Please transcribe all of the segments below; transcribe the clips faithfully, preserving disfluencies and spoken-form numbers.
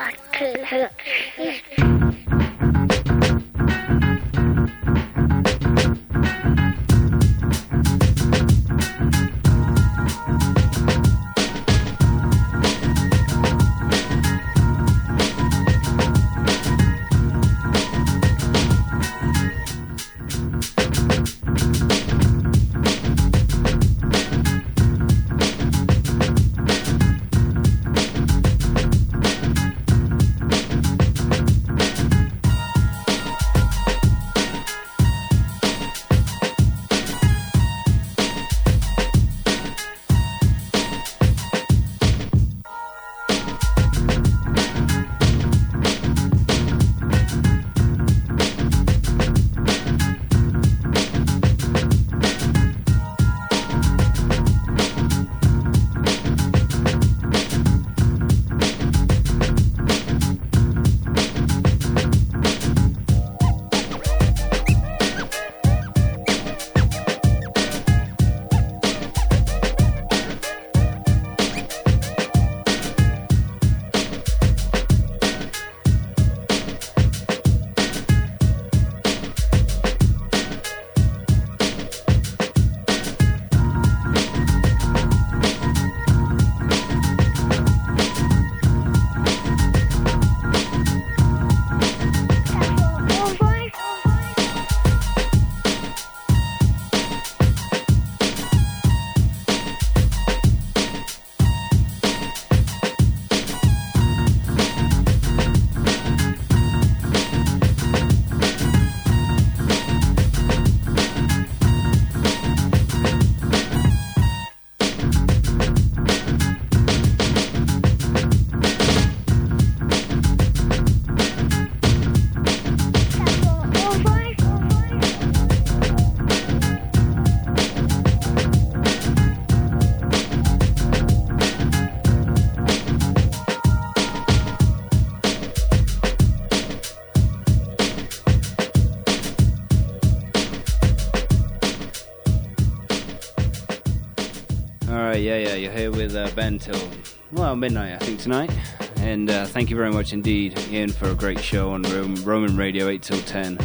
yeah, yeah, you're here with uh, Ben till, well, midnight, I think, tonight. And uh, thank you very much indeed, Ian, for a great show on Roman Radio, eight till ten.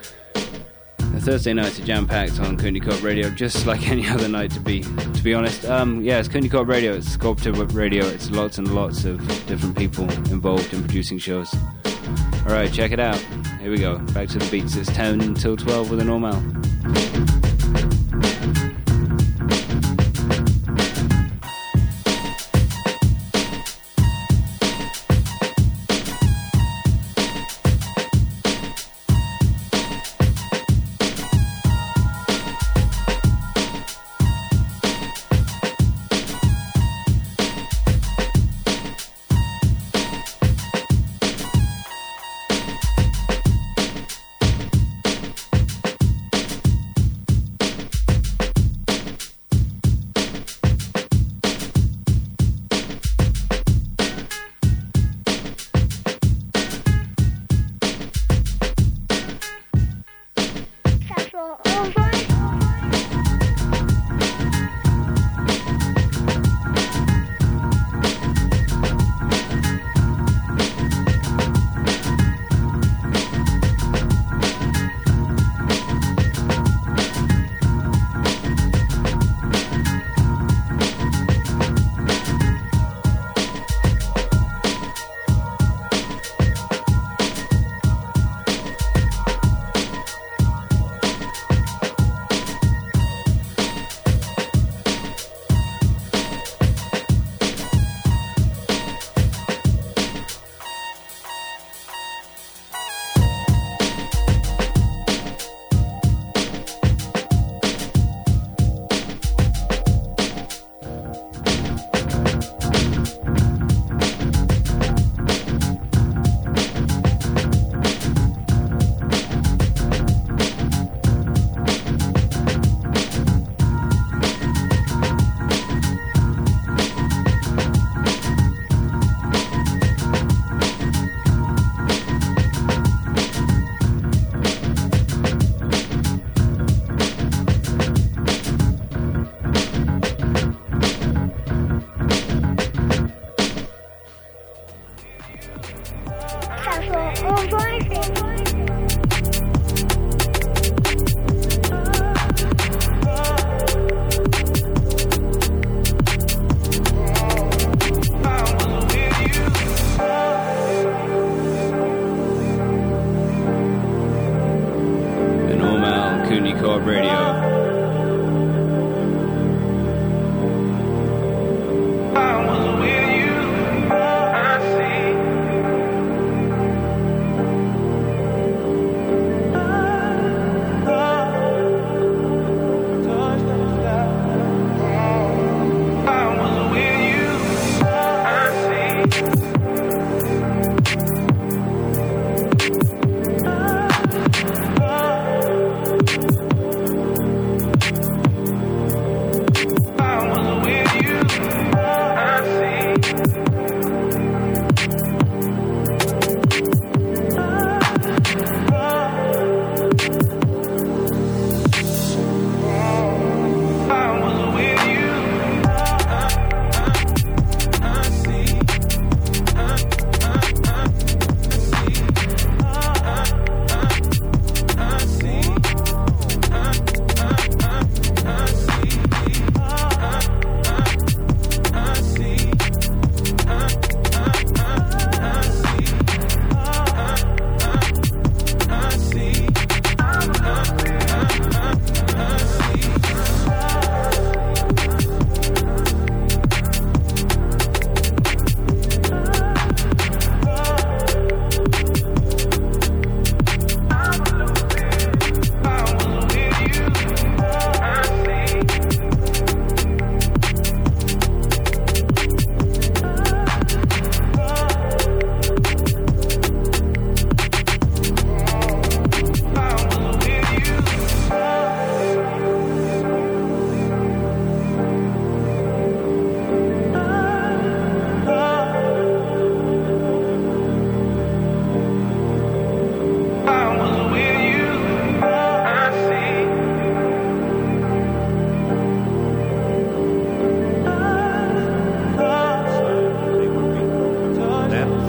The Thursday nights are jam-packed on Kundikorp Radio, just like any other night, to be to be honest. Um, yeah, it's Kundikorp Radio, it's Cooperative Radio, it's lots and lots of different people involved in producing shows. Alright, check it out. Here we go, back to the beats. It's ten until twelve with a normal.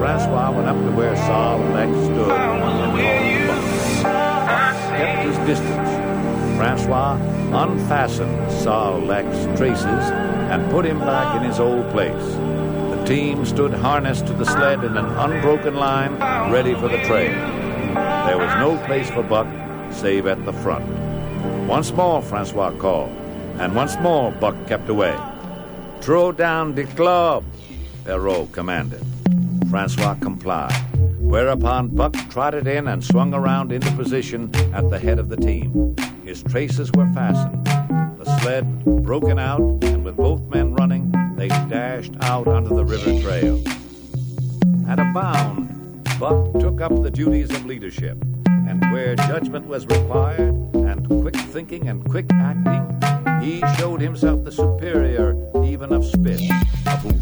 Francois went up to where Sol Lex stood and called Buck. Kept his distance. Francois unfastened Sol Lex traces and put him back in his old place. The team stood harnessed to the sled in an unbroken line, ready for the trail. There was no place for Buck save at the front. Once more Francois called, and once more Buck kept away. "Throw down the club," Perrault commanded. Francois complied, whereupon Buck trotted in and swung around into position at the head of the team. His traces were fastened, the sled broken out, and with both men running, they dashed out onto the river trail. At a bound, Buck took up the duties of leadership, and where judgment was required, and quick thinking and quick acting, he showed himself the superior even of Spitz, a boom.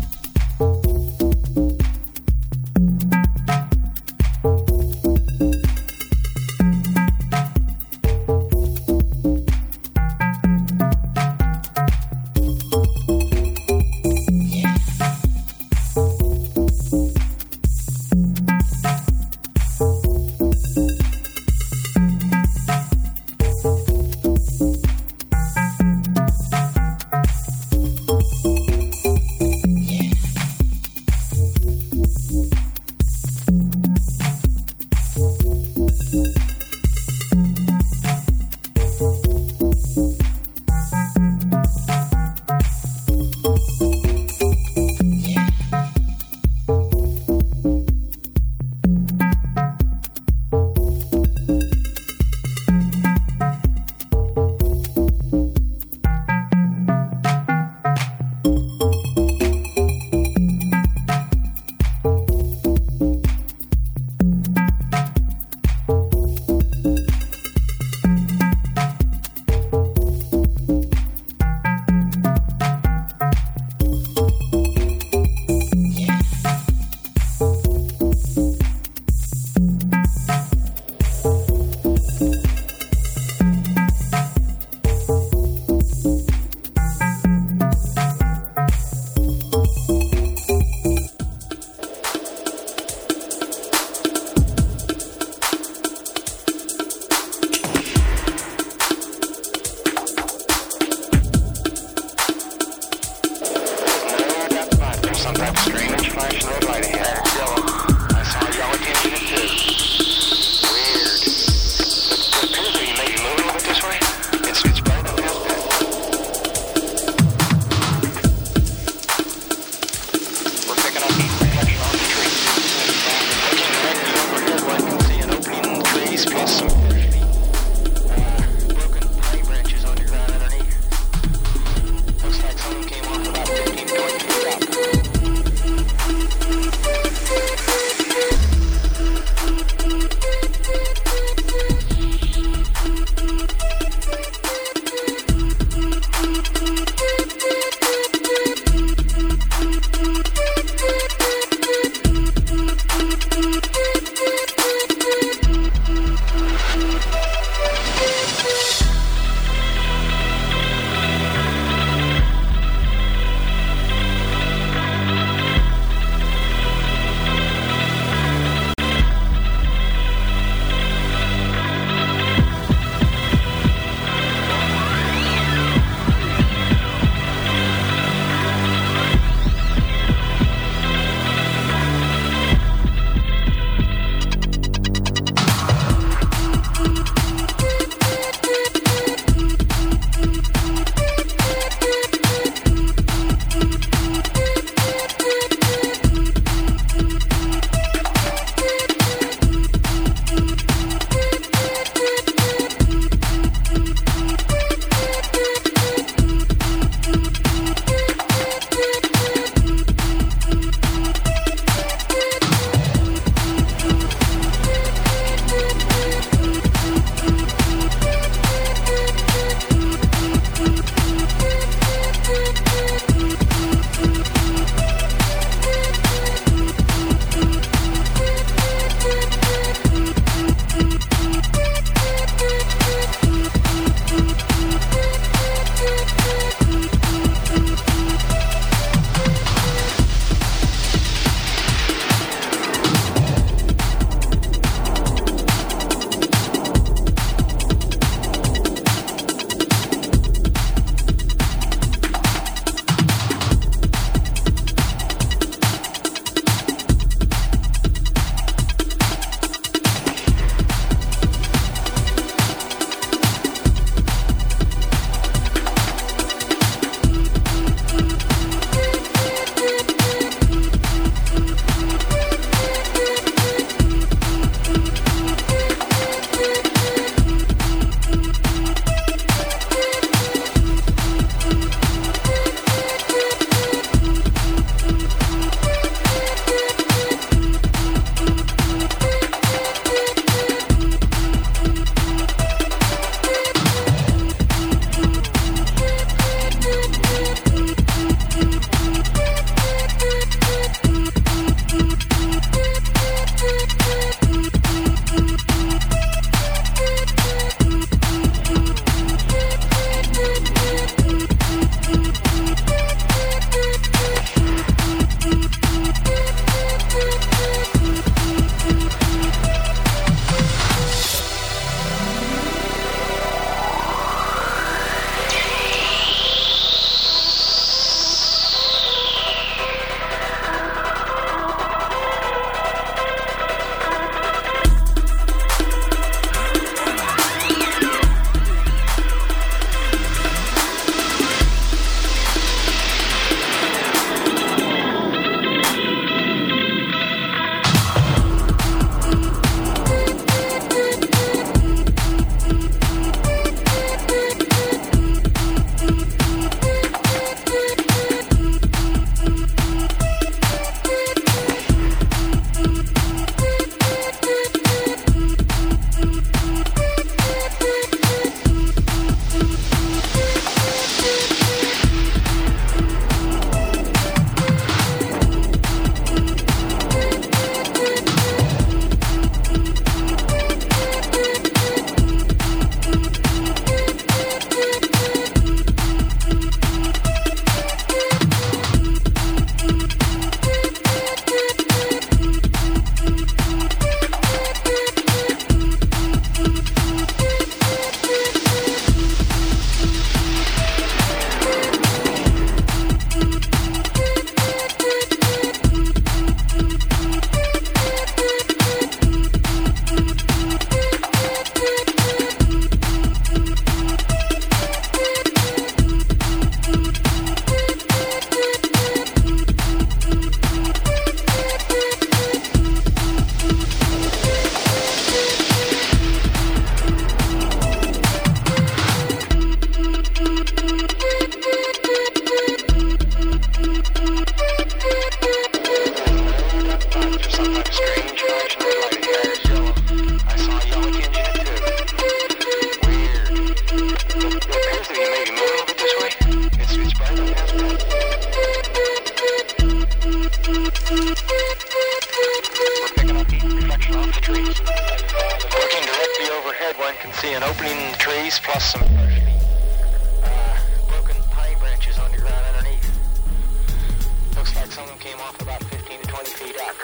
can see an opening in the trees plus some partially uh, broken pine branches on the ground underneath. Looks like someone came off about fifteen to twenty feet up.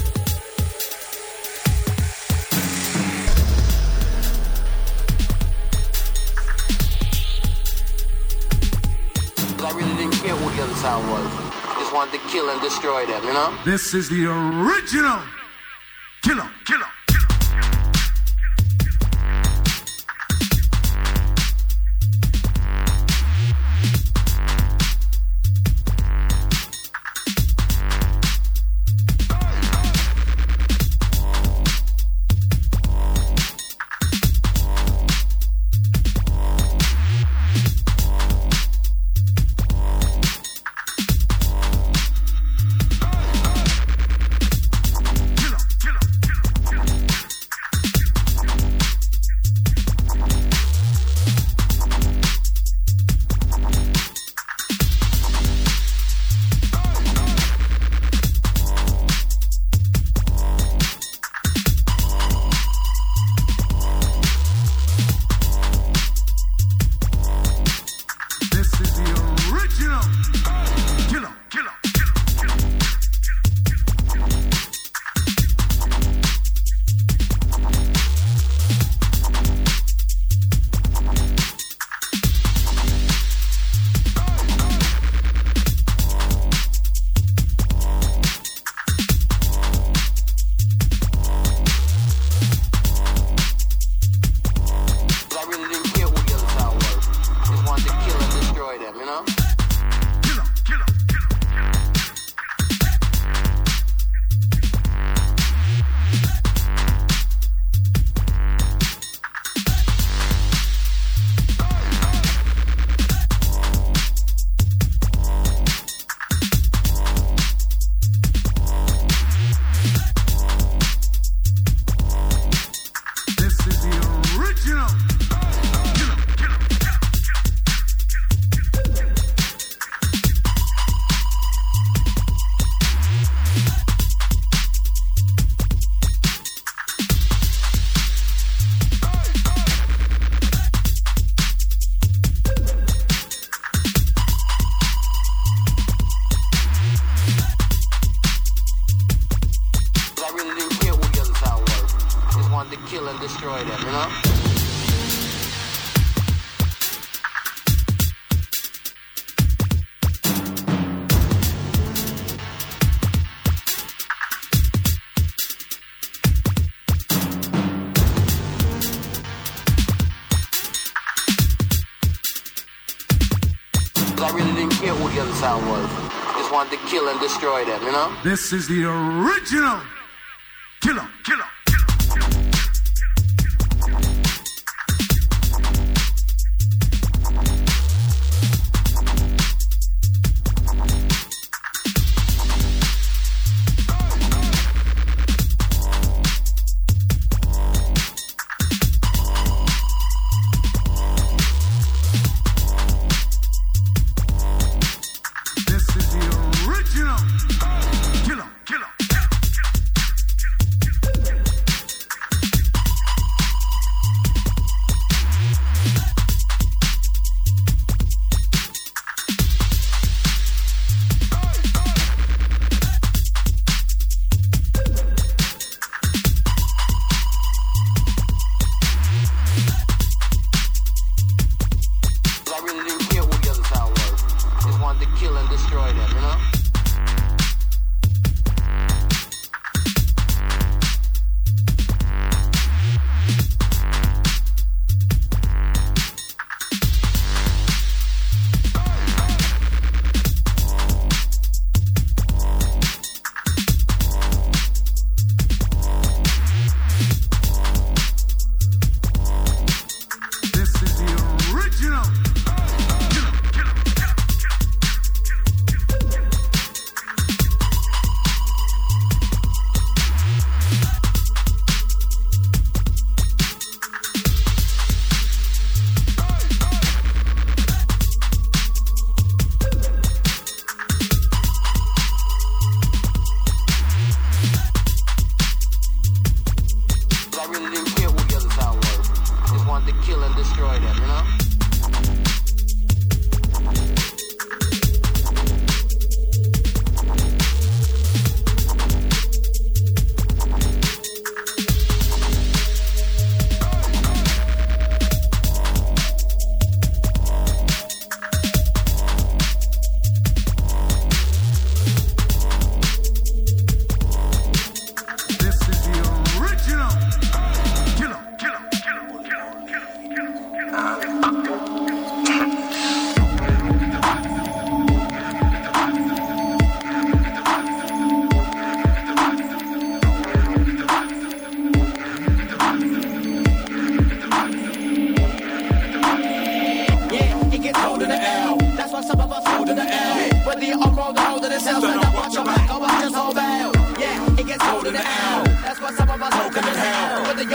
I really didn't care what the other sound was. I just wanted to kill and destroy them, you know? This is the original Killer, Killer. Destroy them, you know? This is the original Killer, Killer. Killer, killer.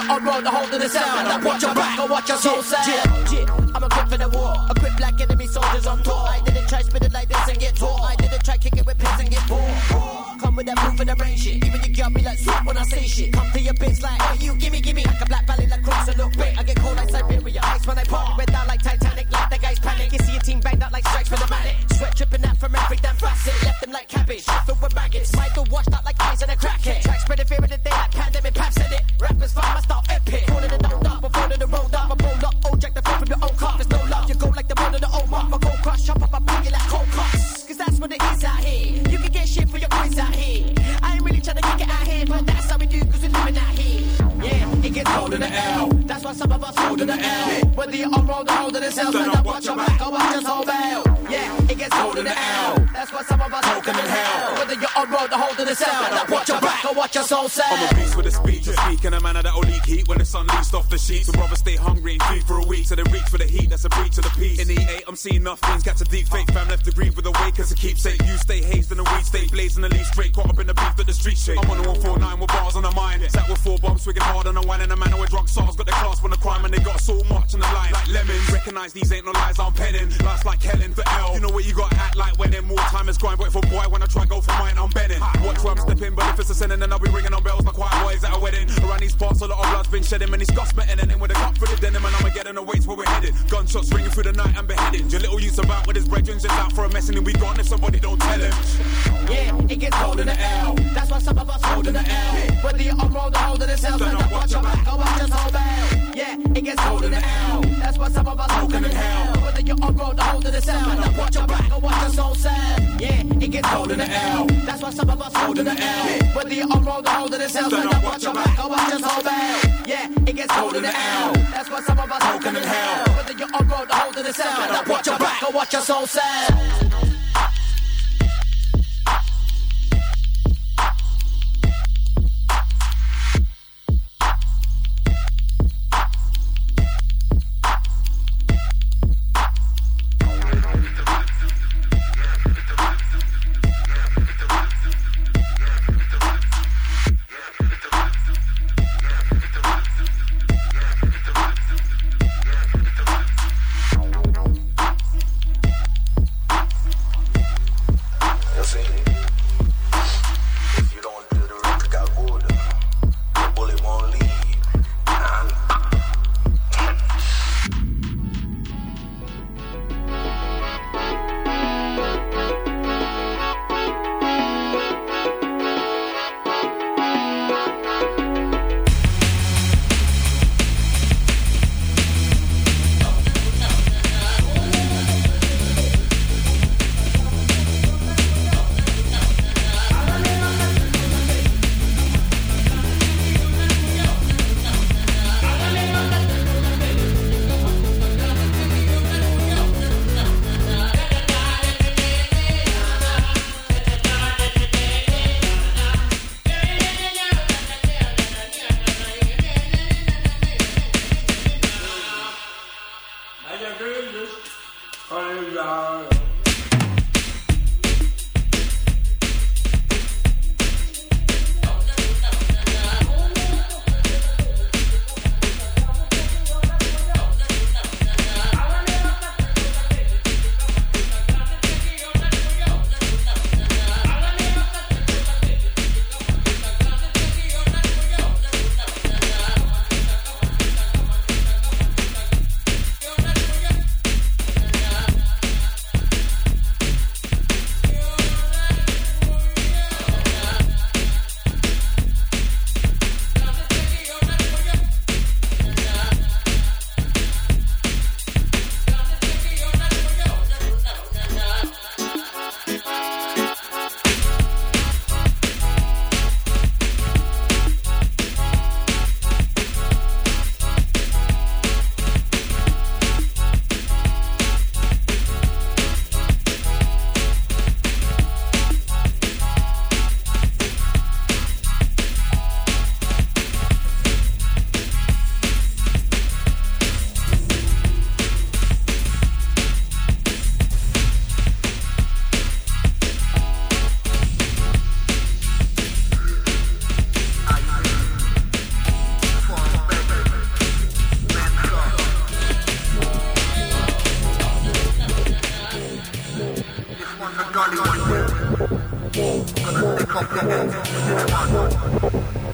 on road to hold to the sound. Now watch your back or watch your soul sound. Yeah, yeah, I'm equipped for the war. Equipped like enemy soldiers on tour. I didn't try spit it like this and get taught. I didn't try kick it with pins and get bored. Come with that proof and the rain shit. Even you got me like soup when I say shit. Come to your bitch like, hey you, gimme, gimme. Like a black valley like crooks a little bit. I get cold like Siberia ice when I party. Went down like Titanic, like the guys panic. You see your team banged out like strikes with a manic. Sweat dripping out from every damn facet. Left them like cabbage, filled with maggots. Michael washed out like ice and a crackhead. Track spreading fear in the day like pandemic. Pap said it. Rappers find my style epic. Calling it no up, before the road up. I roll up, oh jack the flip of your own car. There's no love, you go like the road of the old mark. I go crush, chop up, I bring you like cold cuts. Cause that's what it is out here. You can get shit for your quiz out here. I ain't really trying to kick it out here, but that's how we do cause we're living out here. Yeah, it gets cold in the L. That's why some of us hold in the L. Whether you're on road or holding the cells, then I watch your back or watch us hold bail. Yeah, it gets cold in the L. That's why some of us hold in hell. Whether you're on road or holding the cells, then I watch your back or watch your soul sell. I'm a beast with a speech, a speak in a manner that'll leak heat when the sun leaks off the sheets. So brothers stay hungry and feed for a week, so they reach for the heat, that's a breach of the peace. In E eight, I'm seeing enough things, catch a deep fake fam left to grieve with a wake as a keepsake. You stay hazed and the weed stay blazing the leaf straight, caught up in the beef that the street shake. I'm on the one four nine with bars on the mind, sat with four bombs, swigging hard on the wine, and a man with drug stars got the class on the crime, and they got so much on the line, like lemons. Recognize these ain't no lies, I'm penning. Life's like Helen for L. You know what you got act like when in more time is grind, but if a boy when I try go for mine, I'm benning. Watch where I'm stepping, but if it's a sinning, then I'll be ringing on bells like quiet boys at a wedding. Around these parts, a lot of blood's been shedding, many scuffs met in, and then with a cup for the denim, and I'ma get in the waits where we're headed. Gunshots ringing through the night and beheaded. Your little youth's about with his brethren, just out for a mess, and he'll be gone if somebody don't tell him. Yeah, it gets cold in the L. That's why some of us hold in the L. Whether you're on road or holding the cells, then I watch your back or watch us hold bail. Yeah, it gets cold in the L. That's why some of us smoking in hell. Whether you're on road or holding the cells, then I watch your back or watch your soul sell. Yeah, it gets cold in the L. That's why some of us holding the L. Whether you're on road or holding the cells, then I watch your back or watch us hold bail. Yeah, it gets cold in the L. That's why some of us smoking in hell. Whether you're on road or holding the cells, then I watch your back or watch your soul sell.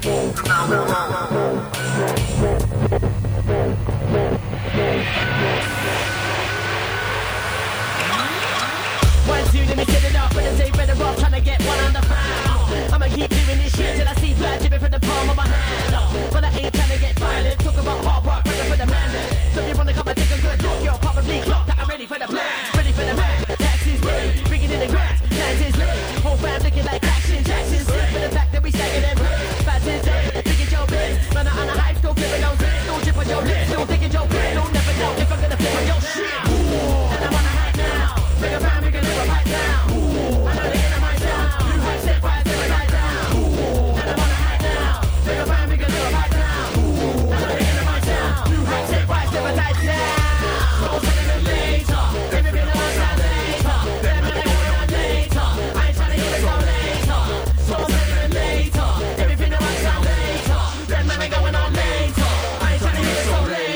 One, two, let me set it up. When I say better off, trying to get one on the pound. I'ma keep doing this shit till I see blood dripping from the palm of my hand. But I ain't trying to get violent. Talk about hard work, ready for the man. So if you wanna come and take a good look, you're probably clocked that I'm ready for the plan. Ready for the man. Taxes ready, bringing in the grass. Plans is lit. Whole fam looking like action. Jackson sick for the fact that we stacking them bricks. Fat is dead, thinking your biz. Run out on a hype, still flipping those lips. Still drip on your lips, still thinking your biz. Don't never know if I'm gonna flip on your shit. And I'm on a hype now. Make a fam, make a little pipe down. I know they in my town. You have set fire, set it right down. And I'm on a hype now. Make a fam, make a little pipe down. I know they in my town. You have set fire, set it right down. So send it later. Everything else out later. Then when I go out later. I ain't trying to hear it so later. So send it later. Everything else out later. Then when I go out later. I ain't trying to hear it so later.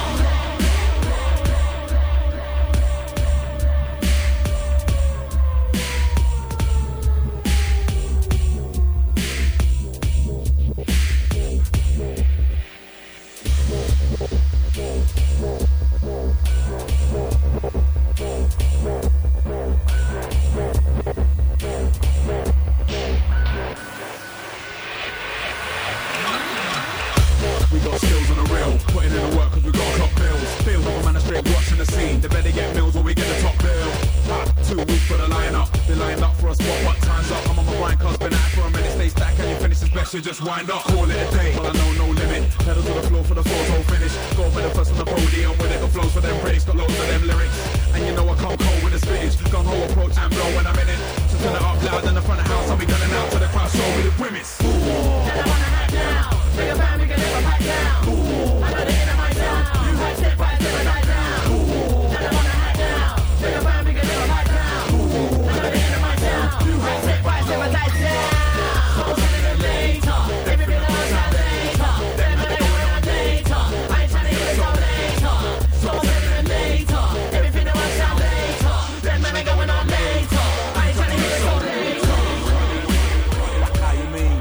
We got skills on the rail, putting in the work cause we got top bills. Feel like a man straight watching the scene. They better get mills or we get the top bill. Ah, two weeks for the line up. They lined up for a spot, what time's up? I'm on my grind cause been out for a minute. Stay stack and you finish this best, you just wind up. Call it a day, but I know no limit. Pedal to the floor for the photo finish. Go for the first on the podium with it. Got flows for them breaks, got loads of them lyrics. And you know I come cold with the spittage. Gung ho approach and blow when I'm in it. So turn it up loud in the front of the house. I'll be gunning out to the crowd, show me the premise. And I wanna hack now. Make a band, make a little pipe down. I know they in my town. You have set fire, set it right down. And I wanna hack now. Make a band, make a little pipe down. I know they in my town. You have set fire, set it right down. So send it later. Everything else out later. Then when I go out later. I ain't trying to hear it so later. So send it later. Everything else out later. Then when I go out later. I ain't trying to hear it so later. How you mean?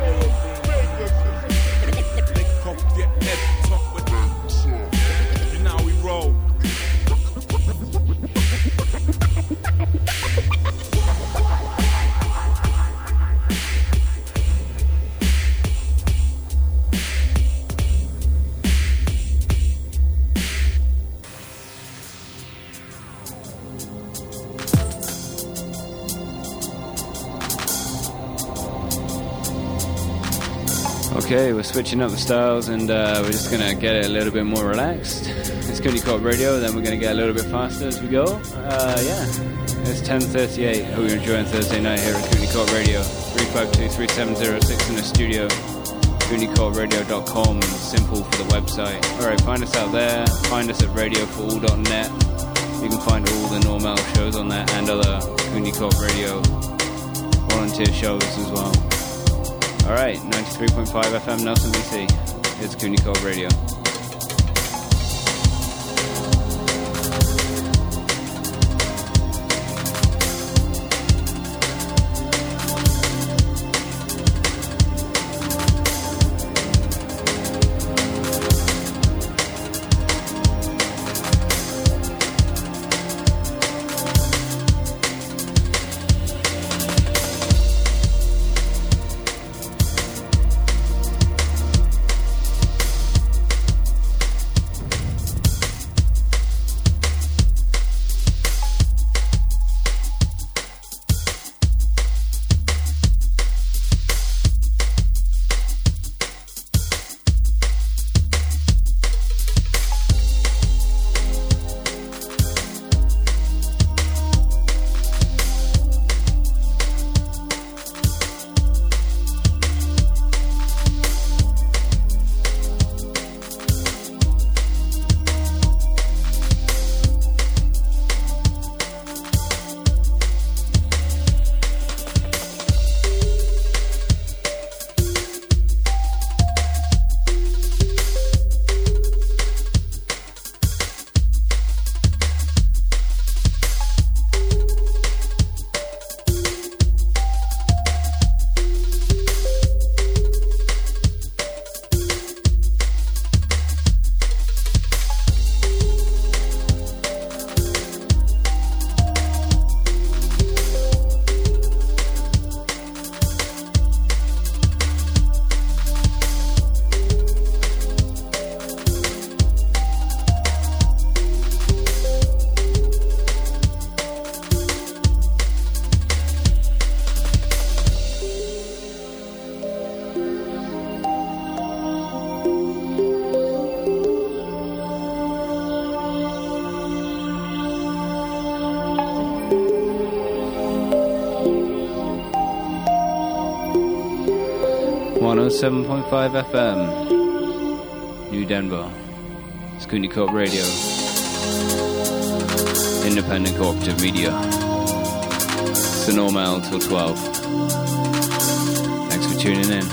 Get head top with them. You know how we roll. Okay, we're switching up the styles and uh, we're just going to get it a little bit more relaxed. It's Cooney Corp Radio, then we're going to get a little bit faster as we go. Uh, yeah, it's ten thirty-eight. Hope you're enjoying Thursday night here at Cooney Corp Radio. three five two, three seven zero six in the studio. cooney corp radio dot com, simple for the website. Alright, find us out there. Find us at radio for all dot net. You can find all the normal shows on there and other Cooney Corp Radio volunteer shows as well. Alright, ninety-three point five F M Nelson B C. It's Cooney Corp Radio. one oh seven point five F M, New Denver, Scooney Coop Radio, independent cooperative media. It's the normal till twelve. Thanks for tuning in.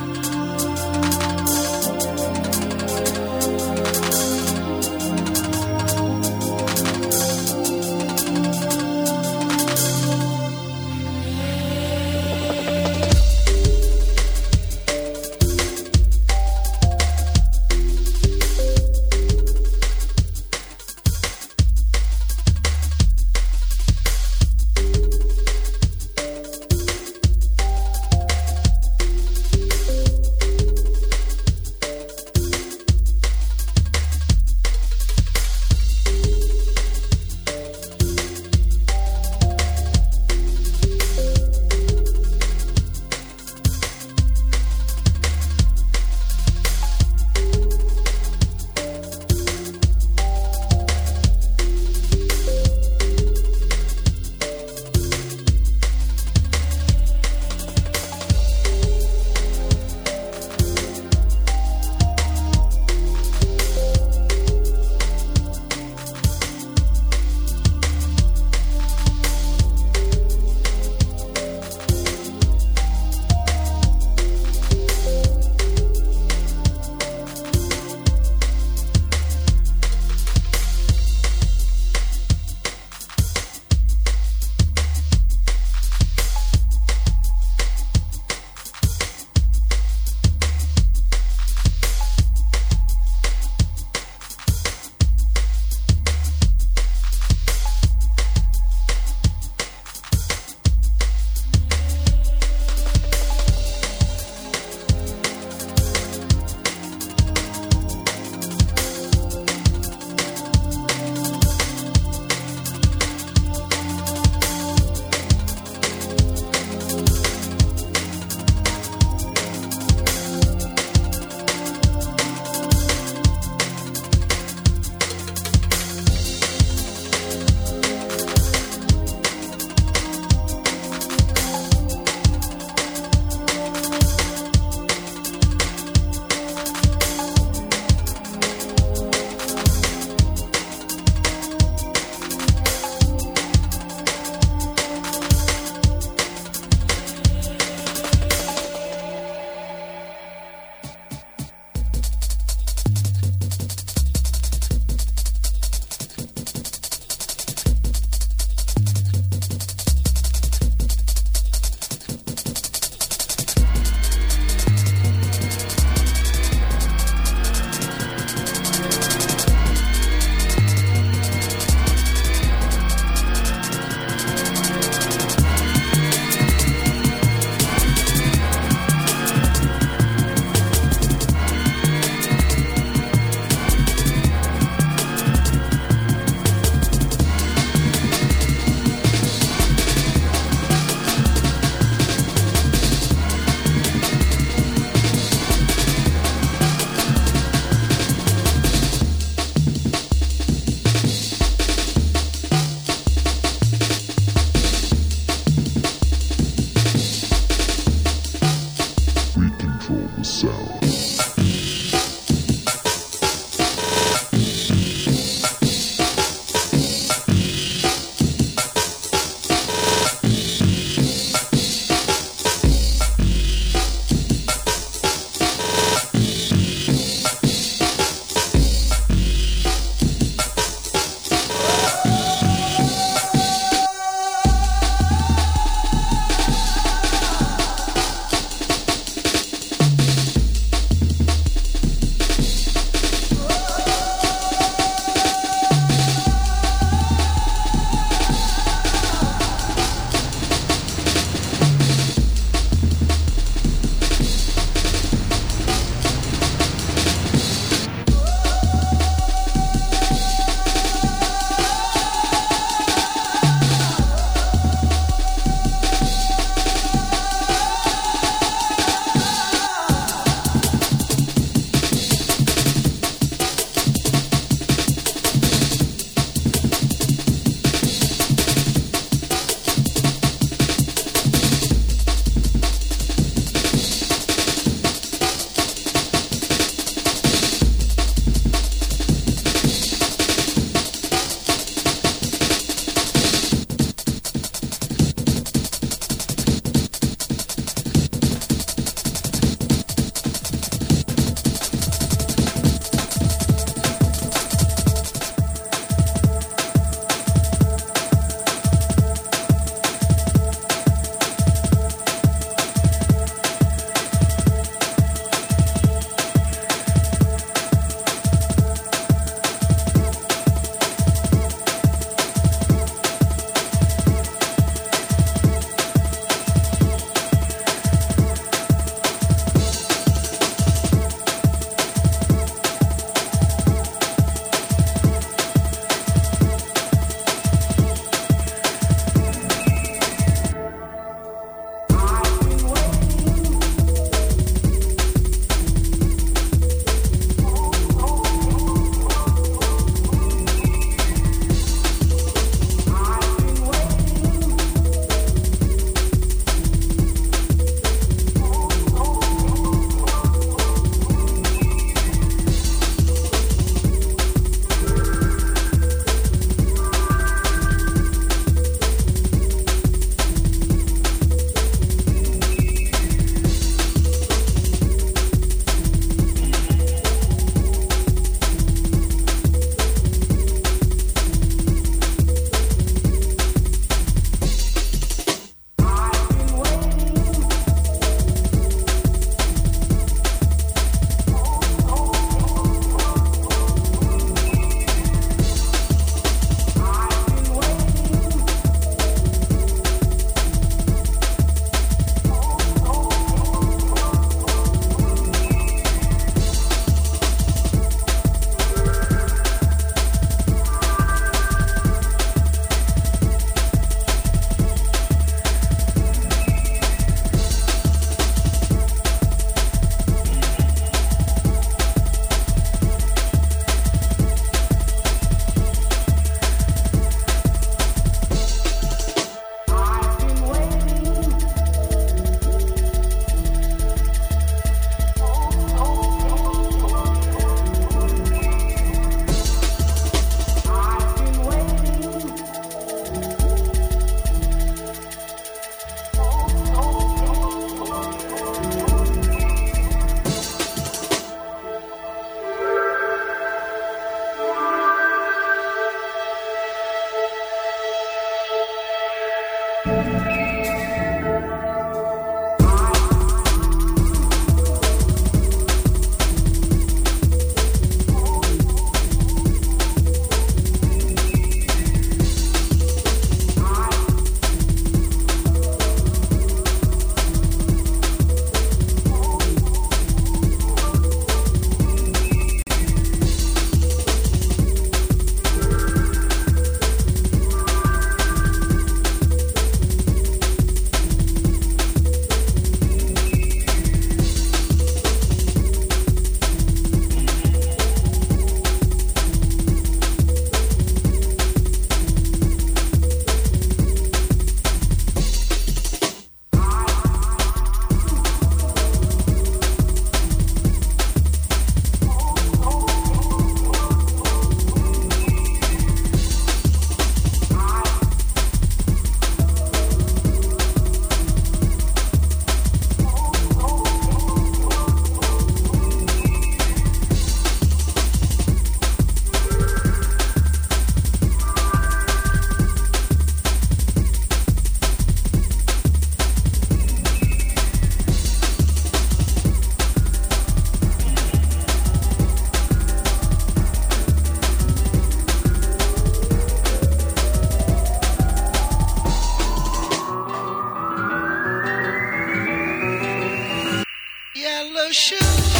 Yellow shoes.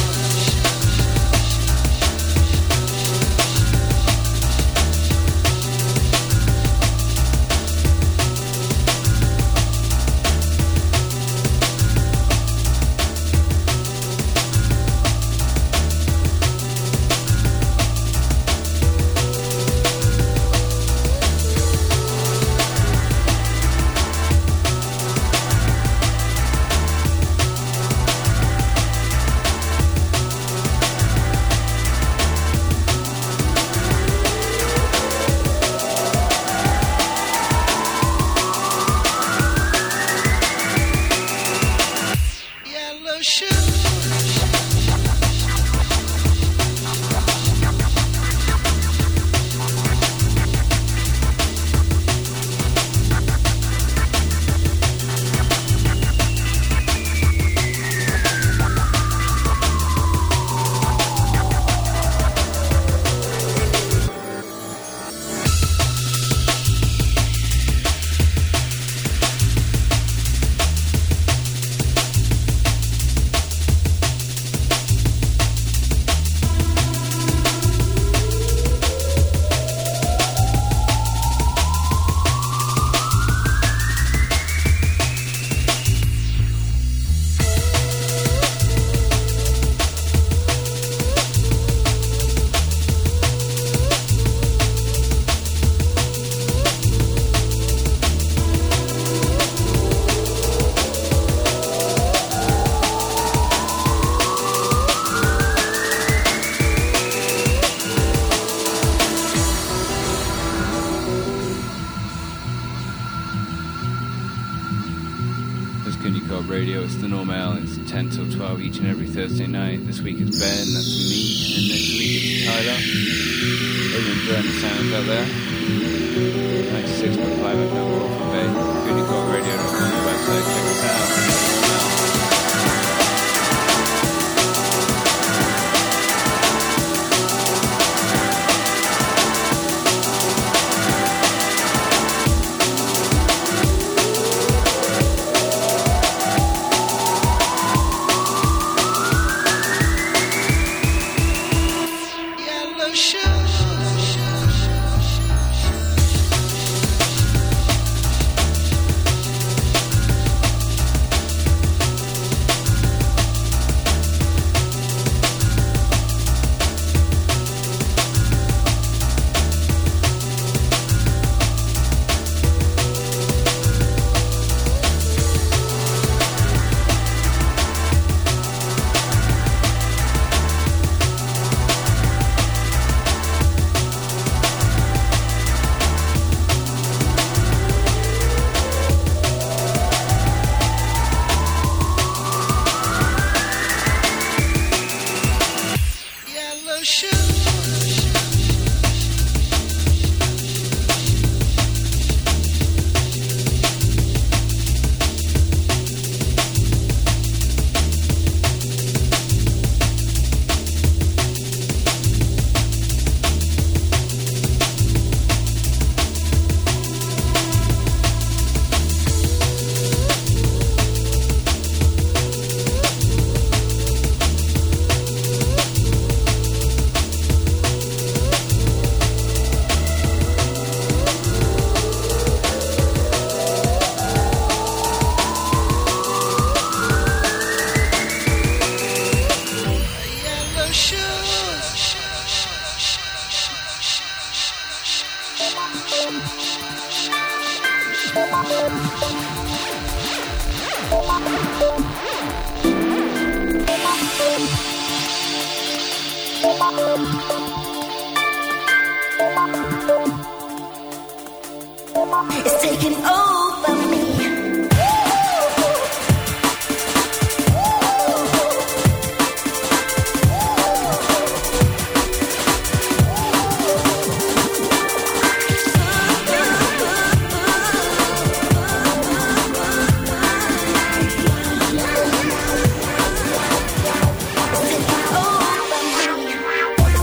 ten till twelve each and every Thursday night. This week it's Ben, that's me, and next week it's Tyler. Hope you're enjoying the sounds out there. ninety-six point five F M Wolfen Bay, Goody Got Radio dot com website, check us out. It's taking over me.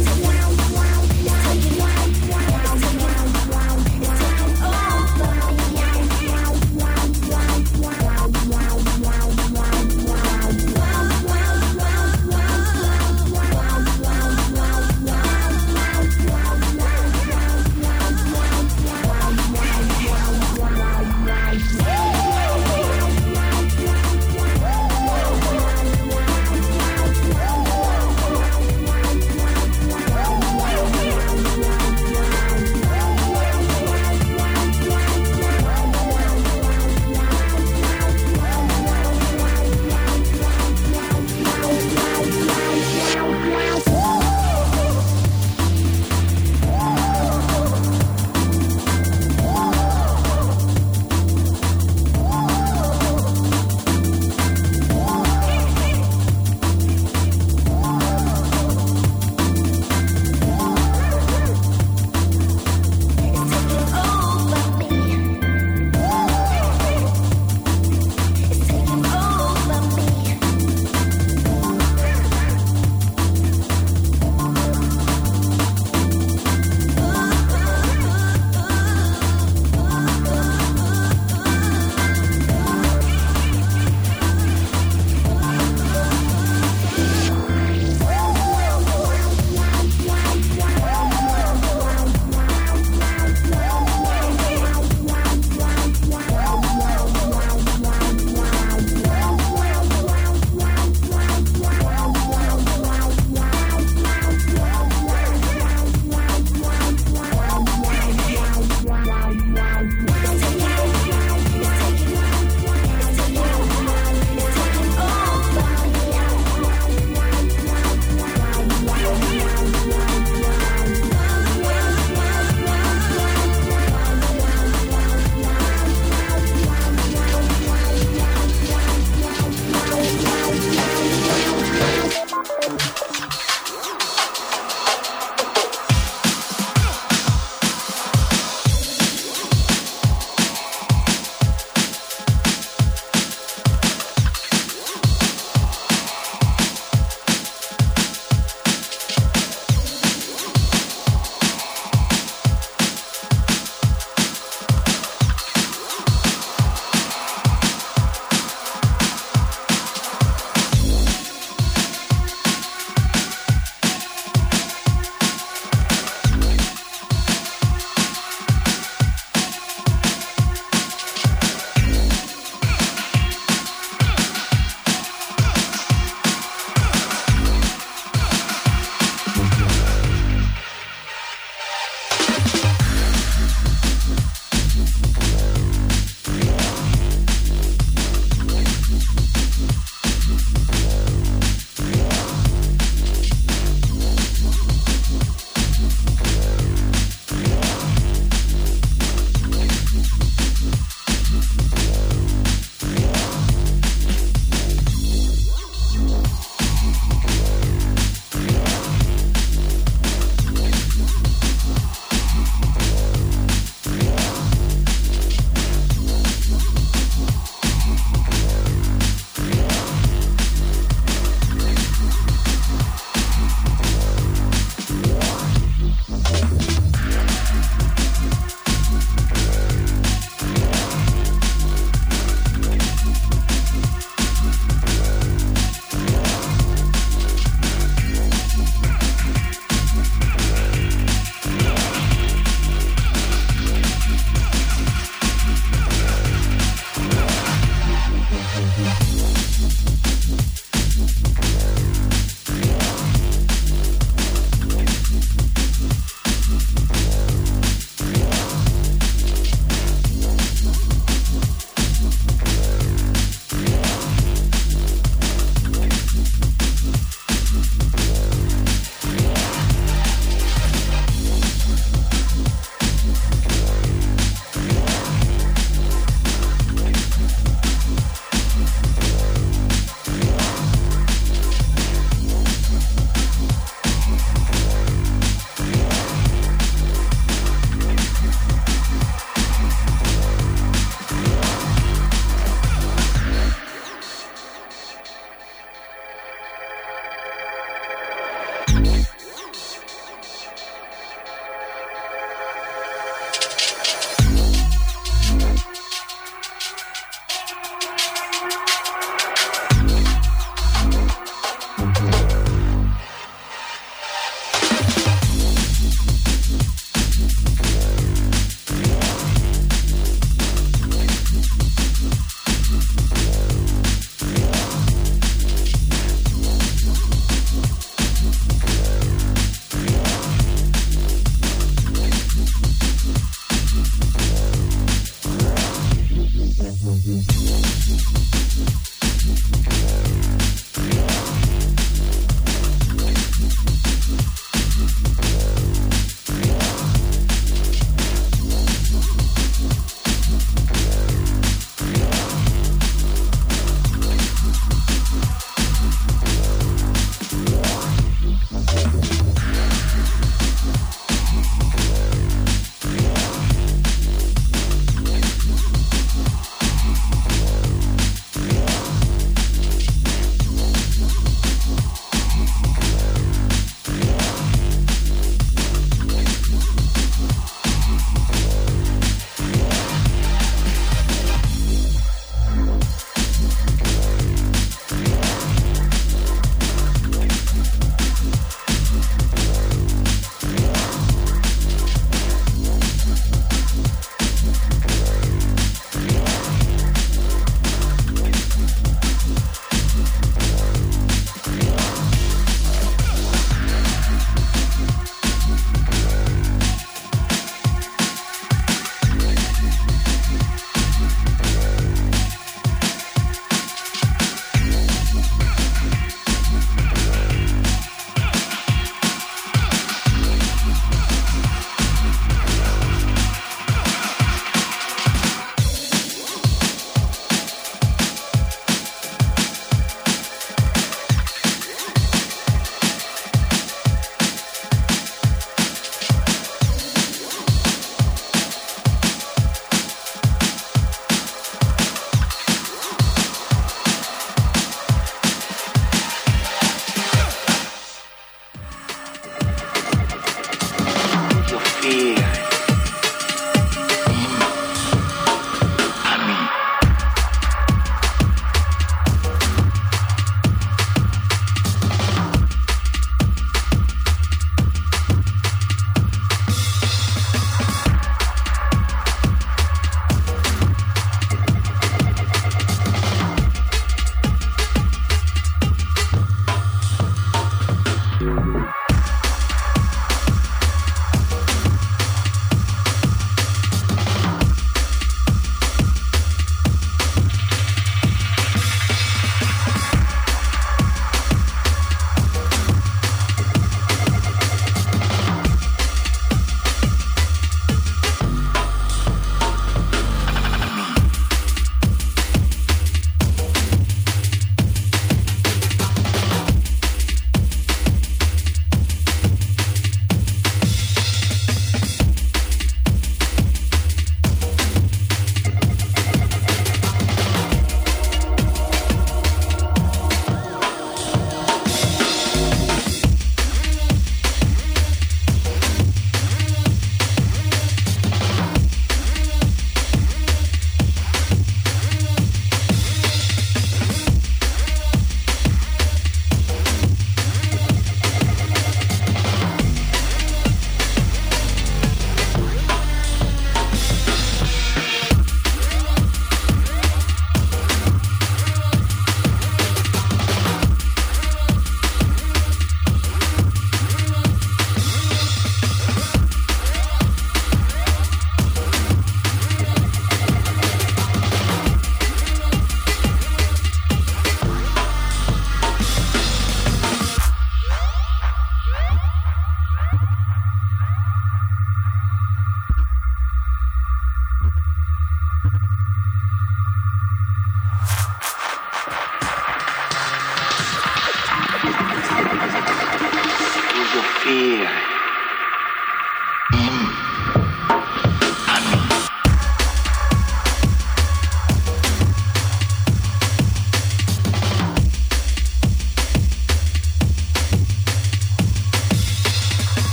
It's taking over me.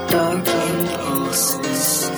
Dark impulses.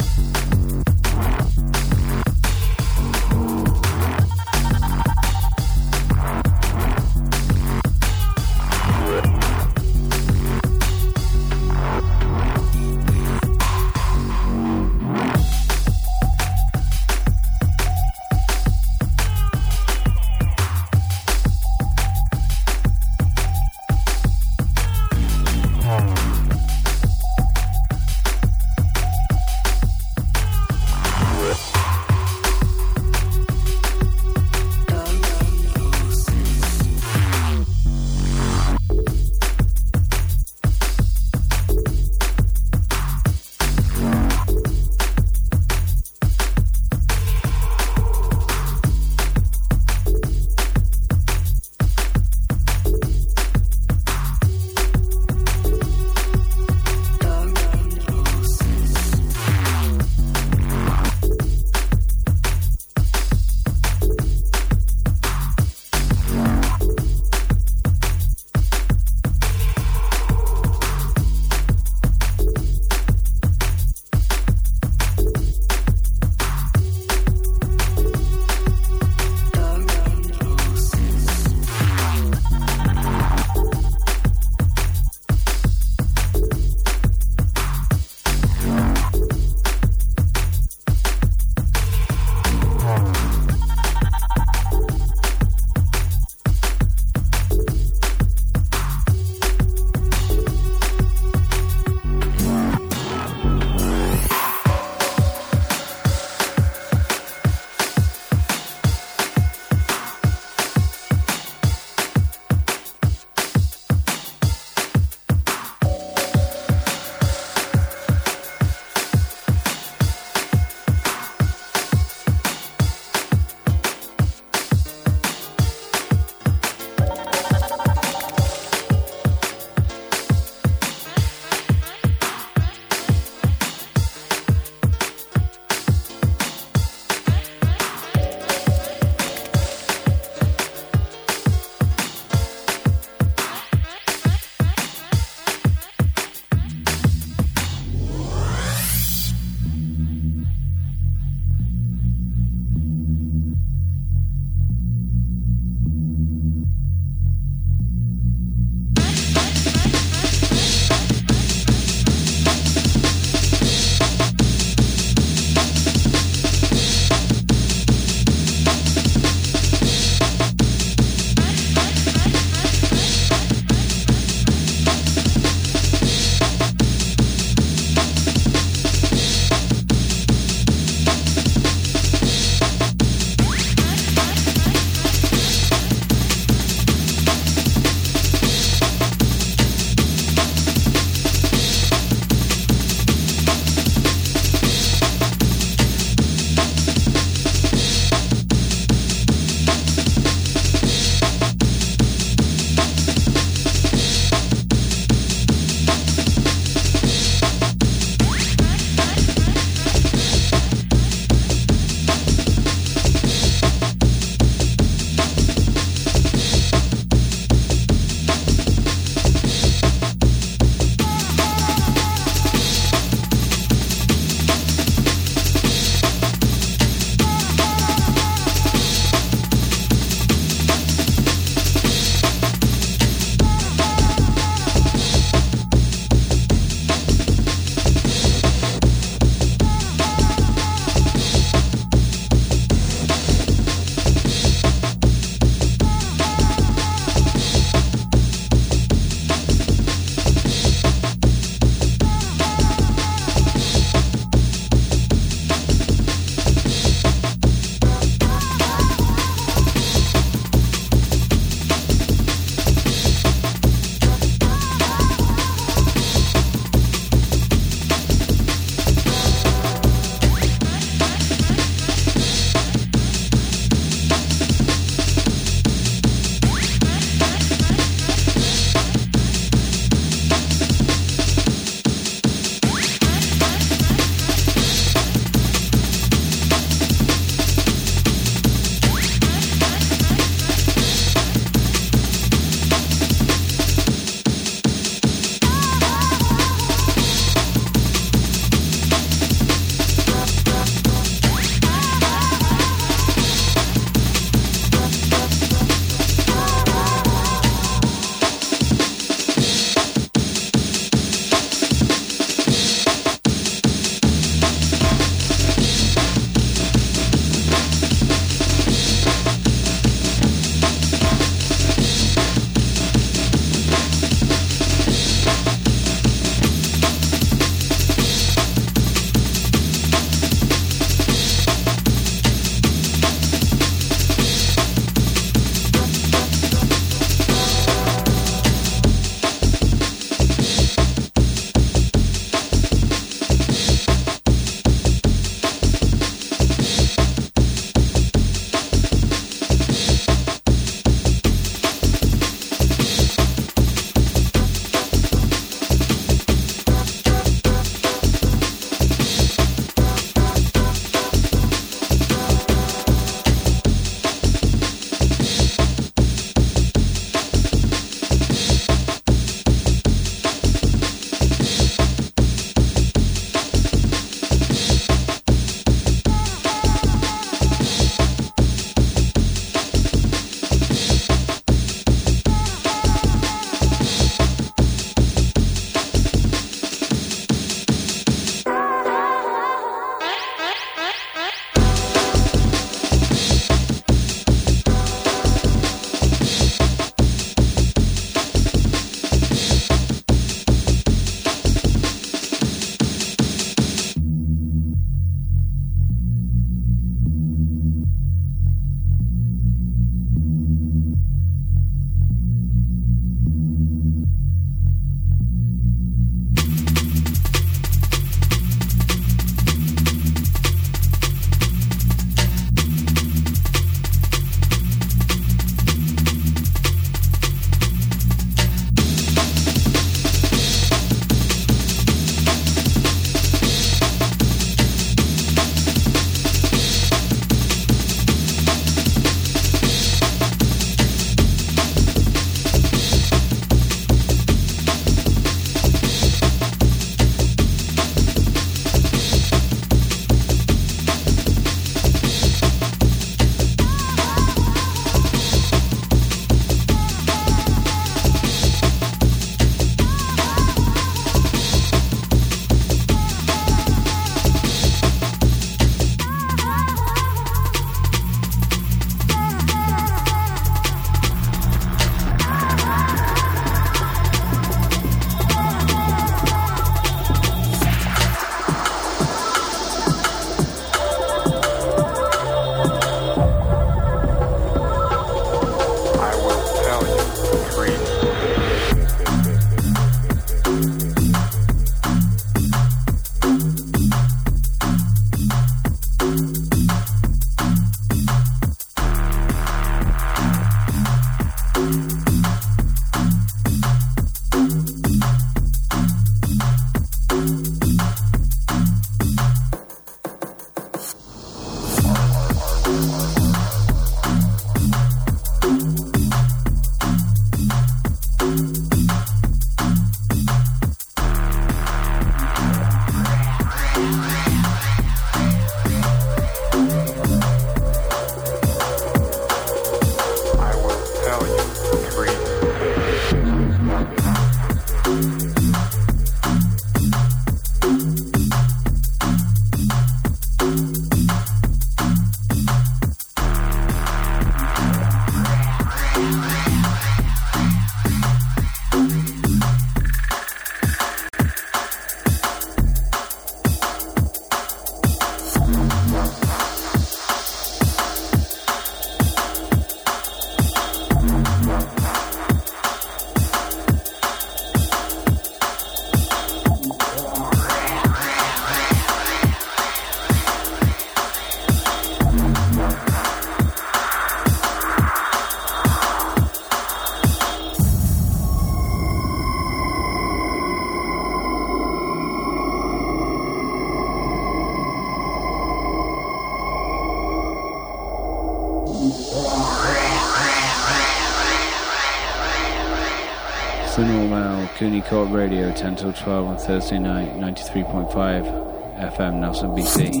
Funeral Well, Cooney Court Radio, ten till twelve on Thursday night, ninety-three point five F M, Nelson, B C.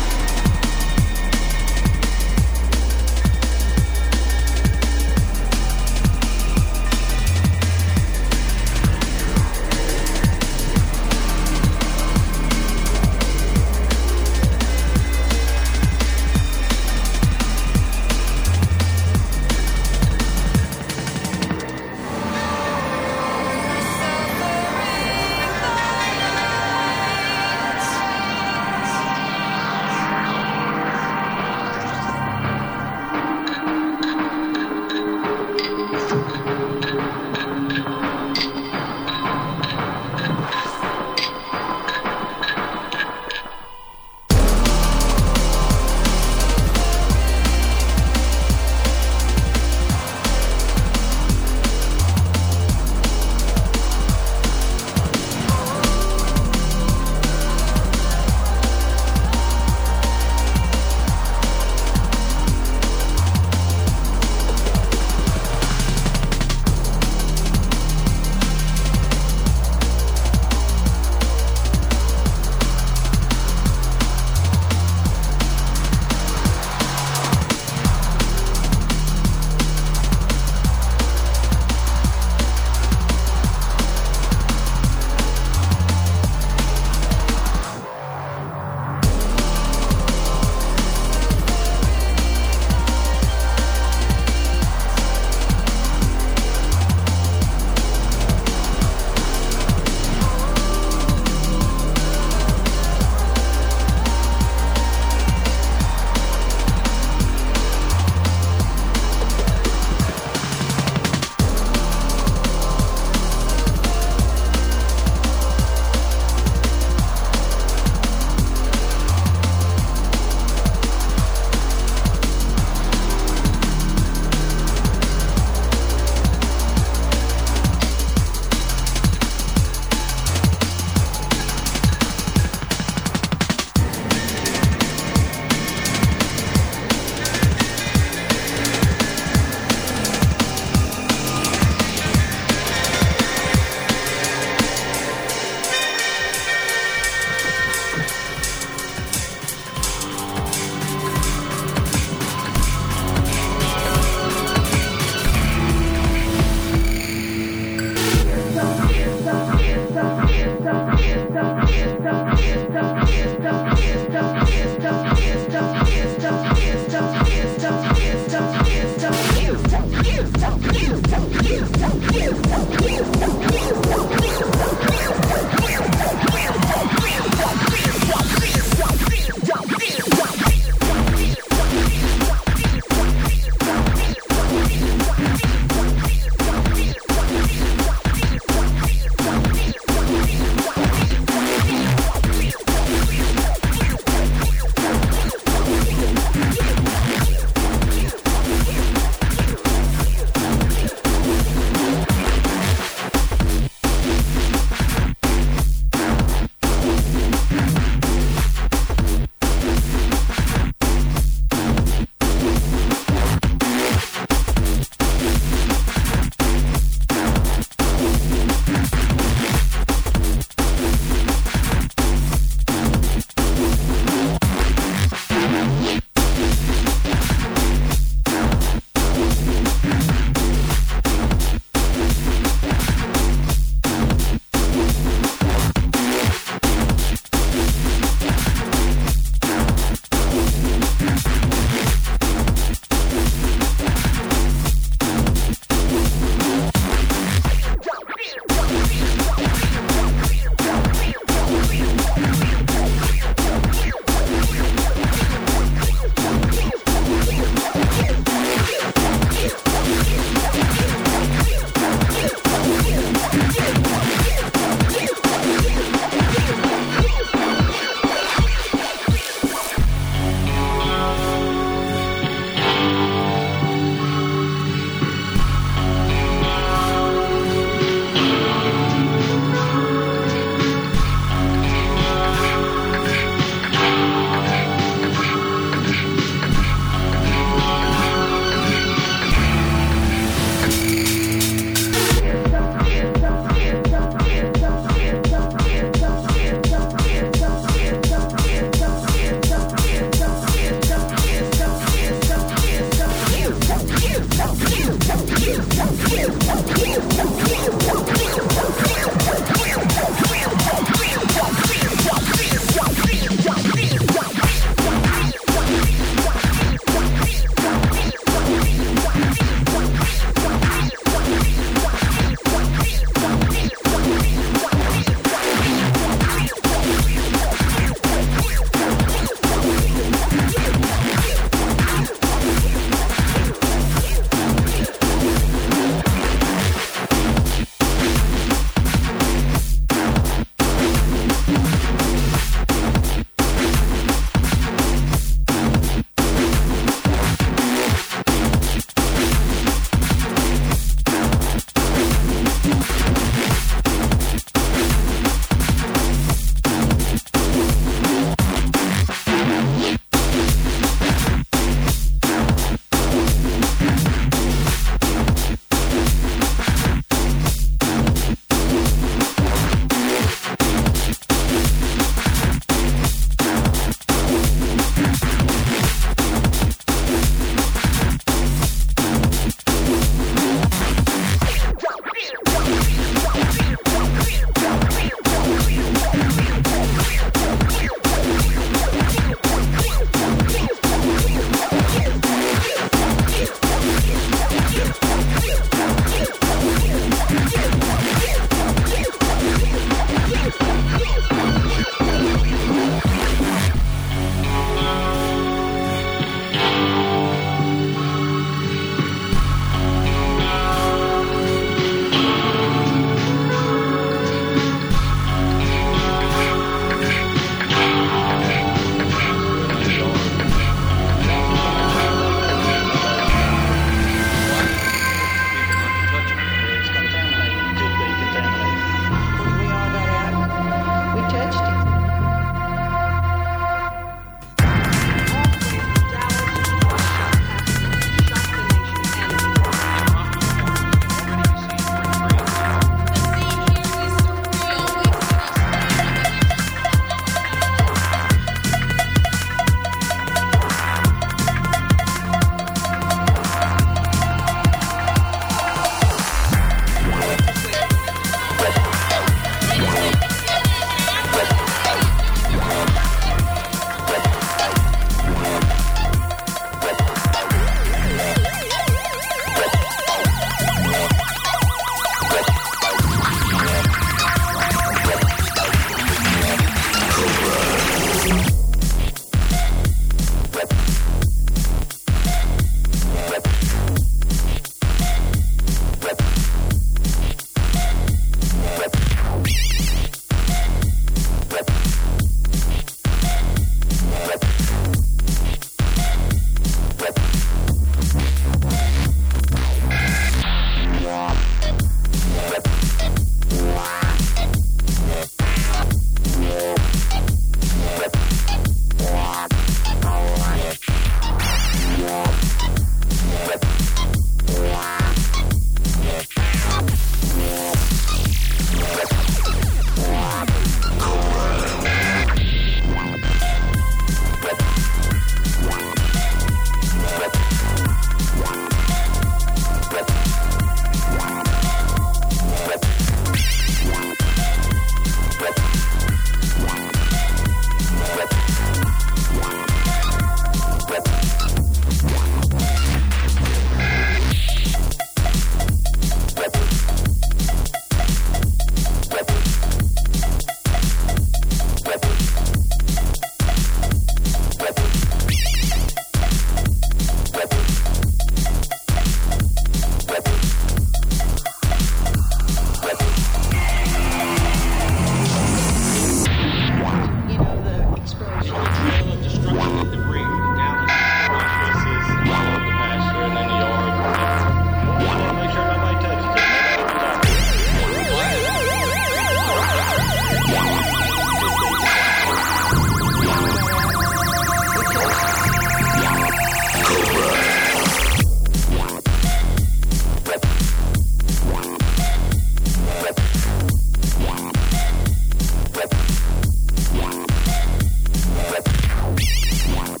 One.